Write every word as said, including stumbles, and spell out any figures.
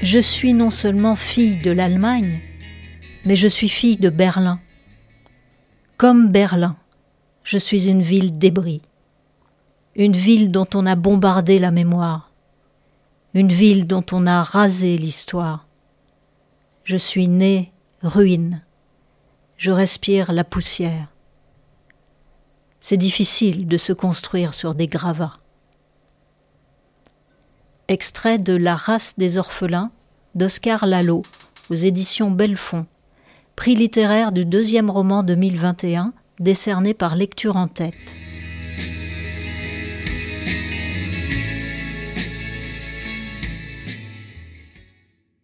Je suis non seulement fille de l'Allemagne, mais je suis fille de Berlin. Comme Berlin, je suis une ville débris. Une ville dont on a bombardé la mémoire. Une ville dont on a rasé l'histoire. Je suis née ruine. Je respire la poussière. C'est difficile de se construire sur des gravats. Extrait de La race des orphelins d'Oscar Lalo aux éditions Belfond, prix littéraire du deuxième roman deux mille vingt et un décerné par Lecture en Tête.